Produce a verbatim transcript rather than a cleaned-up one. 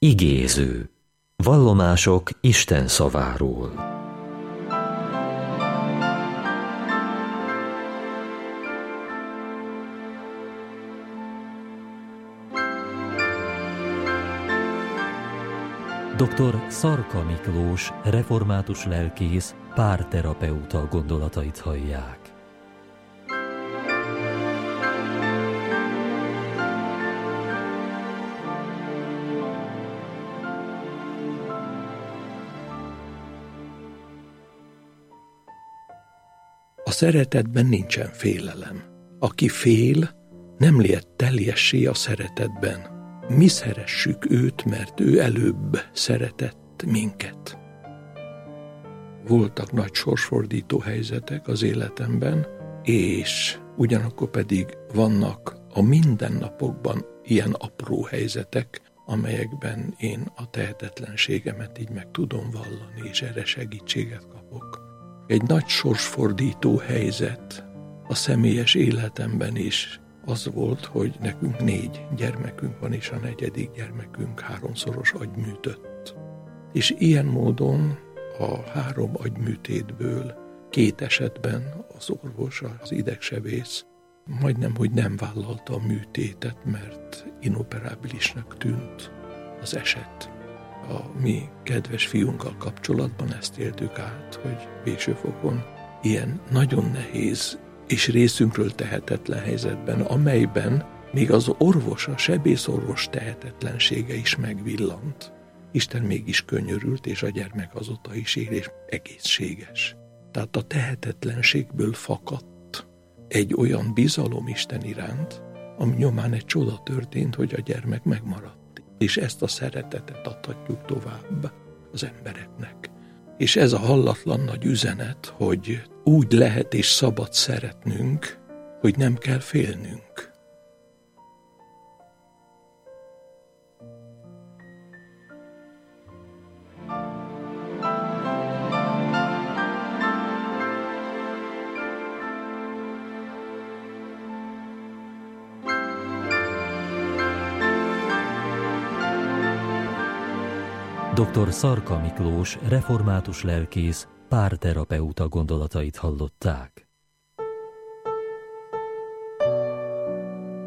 Igéző. Vallomások Isten szaváról. doktor Szarka Miklós, református lelkész, párterapeuta gondolatait hallják. A szeretetben nincsen félelem. Aki fél, nem lét teljessé a szeretetben. Mi szeressük őt, mert ő előbb szeretett minket. Voltak nagy sorsfordító helyzetek az életemben, és ugyanakkor pedig vannak a mindennapokban ilyen apró helyzetek, amelyekben én a tehetetlenségemet így meg tudom vallani, és erre segítséget kapok. Egy nagy sorsfordító helyzet a személyes életemben is az volt, hogy nekünk négy gyermekünk van, és a negyedik gyermekünk háromszoros agyműtött. És ilyen módon a három agyműtétből két esetben az orvos, az idegsebész majdnem, hogy nem vállalta a műtétet, mert inoperábilisnak tűnt az eset. A mi kedves fiunkkal kapcsolatban ezt éltük át, hogy végső fokon ilyen nagyon nehéz és részünkről tehetetlen helyzetben, amelyben még az orvos, a sebészorvos tehetetlensége is megvillant. Isten mégis könyörült, és a gyermek azóta is él, és egészséges. Tehát a tehetetlenségből fakadt egy olyan bizalom Isten iránt, ami nyomán egy csoda történt, hogy a gyermek megmaradt. És ezt a szeretetet adhatjuk tovább az embereknek. És ez a hallatlan nagy üzenet, hogy úgy lehet és szabad szeretnünk, hogy nem kell félnünk. doktor Szarka Miklós, református lelkész, párterapeuta gondolatait hallották.